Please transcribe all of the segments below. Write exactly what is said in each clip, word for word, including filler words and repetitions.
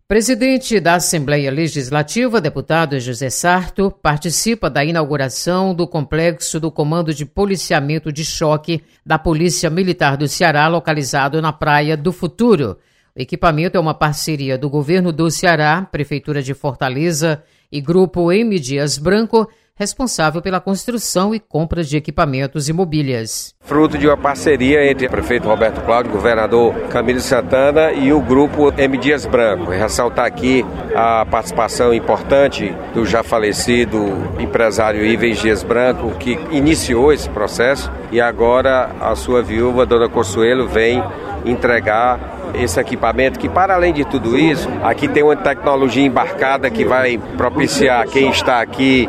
Presidente da Assembleia Legislativa, deputado José Sarto, participa da inauguração do complexo do Comando de Policiamento de Choque da Polícia Militar do Ceará, localizado na Praia do Futuro. O equipamento é uma parceria do Governo do Ceará, Prefeitura de Fortaleza e Grupo M. Dias Branco, responsável pela construção e compra de equipamentos e mobílias. Fruto de uma parceria entre o prefeito Roberto Cláudio, o governador Camilo Santana e o Grupo M. Dias Branco. E ressaltar aqui a participação importante do já falecido empresário Ivens Dias Branco, que iniciou esse processo, e agora a sua viúva, Dona Consuelo, vem entregar esse equipamento que, para além de tudo isso, aqui tem uma tecnologia embarcada que vai propiciar quem está aqui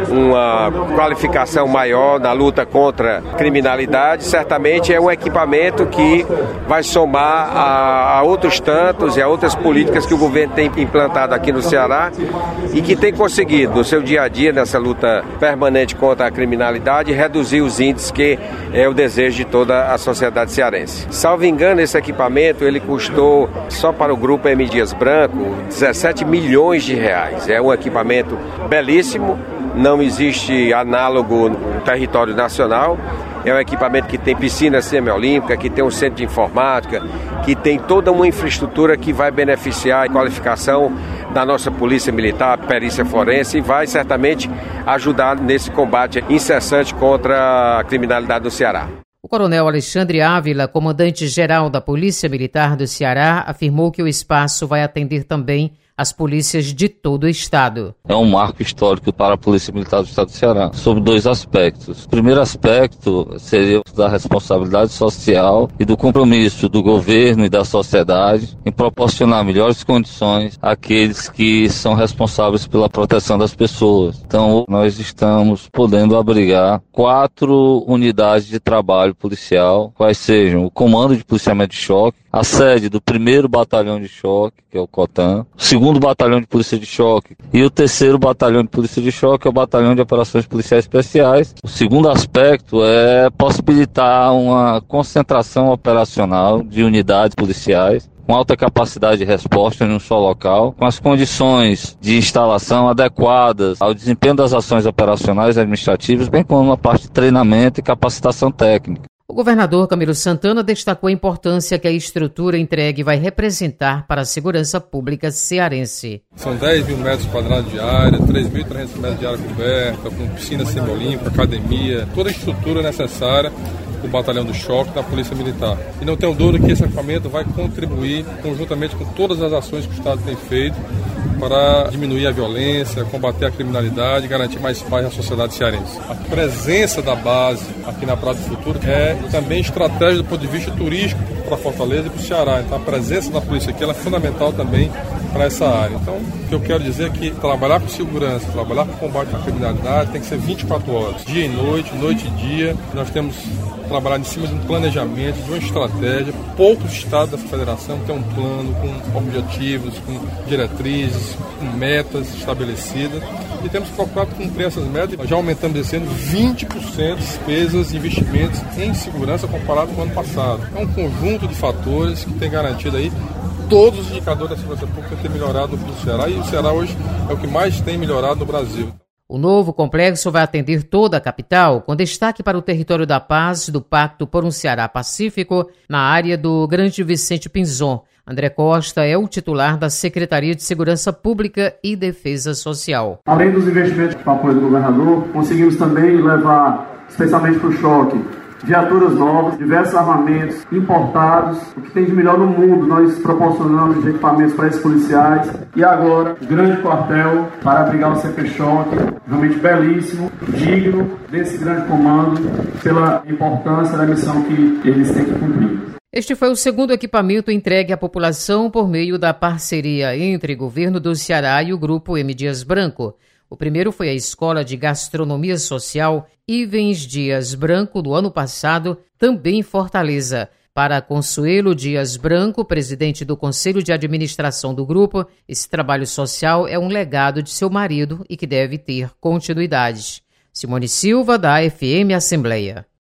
uma qualificação maior na luta contra a criminalidade. Certamente é um equipamento que vai somar a, a outros tantos e a outras políticas que o governo tem implantado aqui no Ceará e que tem conseguido, no seu dia a dia, nessa luta permanente contra a criminalidade, reduzir os índices, que é o desejo de toda a sociedade cearense. Salvo engano, esse equipamento ele custou, só para o Grupo M. Dias Branco, dezessete milhões de reais. É um equipamento belíssimo, não existe análogo no território nacional. É um equipamento que tem piscina semiolímpica, que tem um centro de informática, que tem toda uma infraestrutura que vai beneficiar a qualificação da nossa polícia militar, perícia forense, e vai certamente ajudar nesse combate incessante contra a criminalidade no Ceará. O coronel Alexandre Ávila, comandante-geral da Polícia Militar do Ceará, afirmou que o espaço vai atender também as polícias de todo o estado. É um marco histórico para a Polícia Militar do Estado do Ceará, sobre dois aspectos. O primeiro aspecto seria da responsabilidade social e do compromisso do governo e da sociedade em proporcionar melhores condições àqueles que são responsáveis pela proteção das pessoas. Então, nós estamos podendo abrigar quatro unidades de trabalho policial, quais sejam o Comando de Policiamento de Choque, a sede do primeiro Batalhão de Choque, que é o COTAN, o segundo Batalhão de Polícia de Choque e o terceiro Batalhão de Polícia de Choque, que é o Batalhão de Operações Policiais Especiais. O segundo aspecto é possibilitar uma concentração operacional de unidades policiais com alta capacidade de resposta em um só local, com as condições de instalação adequadas ao desempenho das ações operacionais e administrativas, bem como a parte de treinamento e capacitação técnica. O governador Camilo Santana destacou a importância que a estrutura entregue vai representar para a segurança pública cearense. São dez mil metros quadrados de área, três mil e trezentos metros de área coberta, com piscina semiolímpica, academia, toda a estrutura necessária para o Batalhão do Choque da Polícia Militar. E não tenho dúvida que esse equipamento vai contribuir conjuntamente com todas as ações que o Estado tem feito para diminuir a violência, combater a criminalidade e garantir mais paz na sociedade cearense. A presença da base aqui na Praia do Futuro é também estratégia do ponto de vista turístico para Fortaleza e para o Ceará. Então a presença da polícia aqui ela é fundamental também para essa área. Então o que eu quero dizer é que trabalhar com segurança, trabalhar com combate à criminalidade tem que ser vinte e quatro horas, dia e noite, noite e dia. Nós temos trabalhar em cima de um planejamento, de uma estratégia. Poucos estados da federação têm um plano com objetivos, com diretrizes, com metas estabelecidas. E temos que procurar cumprir essas metas. Nós já aumentamos esse ano vinte por cento despesas e investimentos em segurança comparado com o ano passado. É um conjunto de fatores que tem garantido aí todos os indicadores da segurança pública ter melhorado no Ceará. E o Ceará hoje é o que mais tem melhorado no Brasil. O novo complexo vai atender toda a capital, com destaque para o território da paz do Pacto por um Ceará Pacífico, na área do Grande Vicente Pinzon. André Costa é o titular da Secretaria de Segurança Pública e Defesa Social. Além dos investimentos com apoio do governador, conseguimos também levar, especialmente para o choque, viaturas novas, diversos armamentos importados, o que tem de melhor no mundo. Nós proporcionamos de equipamentos para esses policiais. E agora, o grande quartel para abrigar o C P Choque, realmente belíssimo, digno desse grande comando, pela importância da missão que eles têm que cumprir. Este foi o segundo equipamento entregue à população por meio da parceria entre o Governo do Ceará e o Grupo M. Dias Branco. O primeiro foi a Escola de Gastronomia Social Ivens Dias Branco, do ano passado, também em Fortaleza. Para Consuelo Dias Branco, presidente do Conselho de Administração do grupo, esse trabalho social é um legado de seu marido e que deve ter continuidade. Simone Silva, da A F M Assembleia.